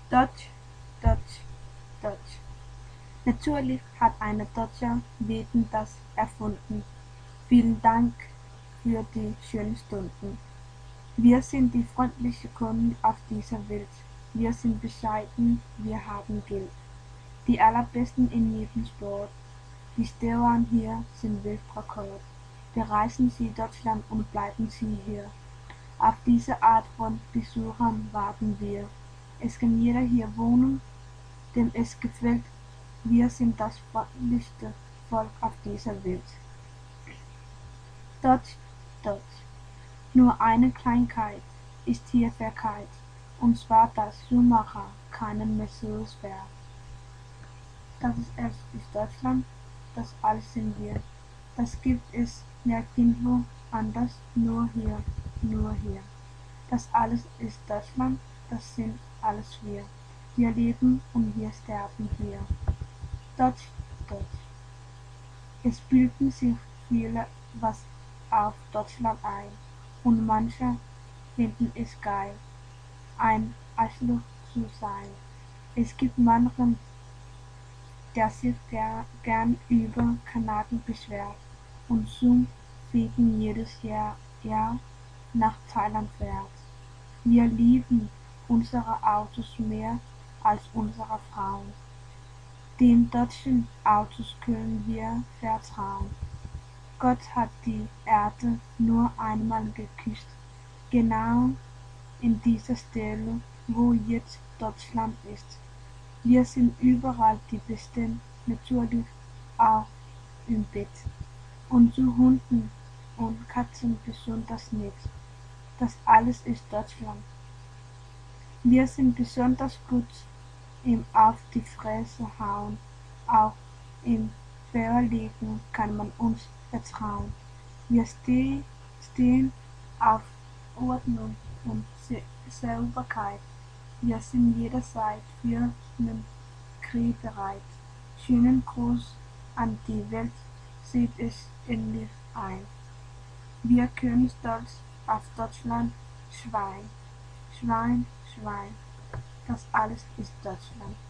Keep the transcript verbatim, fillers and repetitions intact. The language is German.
Deutsch, Deutsch, Deutsch. Natürlich hat eine Deutsche Wesen das erfunden. Vielen Dank für die schönen Stunden. Wir sind die freundliche Kunden auf dieser Welt. Wir sind bescheiden, wir haben Geld. Die allerbesten in jedem Sport. Die Steuern hier sind Weltrekord. Bereisen Sie Deutschland und bleiben Sie hier. Auf diese Art von Besuchern warten wir. Es kann jeder hier wohnen, dem es gefällt. Wir sind das freundlichste Volk auf dieser Welt. Deutsch, Deutsch. Nur eine Kleinigkeit ist hier verkehrt, und zwar dass Schumacher keinen Mercedes fährt. Das ist es ist Deutschland, das alles sind wir. Das gibt es nirgendwo anders, nur hier, nur hier. Das alles ist Deutschland, das sind alles wir. Wir leben und wir sterben hier. Deutsch, Deutsch. Es bilden sich viele was auf Deutschland ein, und manche finden es geil, ein Arschloch zu sein. Es gibt manchen, der sich ger gern über Kanadier beschwert und zum Fliegen jedes Jahr, Jahr nach Thailand fährt. Wir lieben unsere Autos mehr als unsere Frauen. Den deutschen Autos können wir vertrauen. Gott hat die Erde nur einmal geküsst, genau in dieser Stelle, wo jetzt Deutschland ist. Wir sind überall die Besten, natürlich auch im Bett. Und zu Hunden und Katzen besonders nett. Das alles ist Deutschland. Wir sind besonders gut im Auf die Fresse hauen. Auch im Verlegen kann man uns vertrauen. Wir ste stehen auf Ordnung und Sauberkeit. Wir sind jederzeit für einen Krieg bereit. Schönen Gruß an die Welt, seht es endlich ein. Wir können stolz auf Deutschland schreien. Schwein, Schwein, das alles ist Deutschland.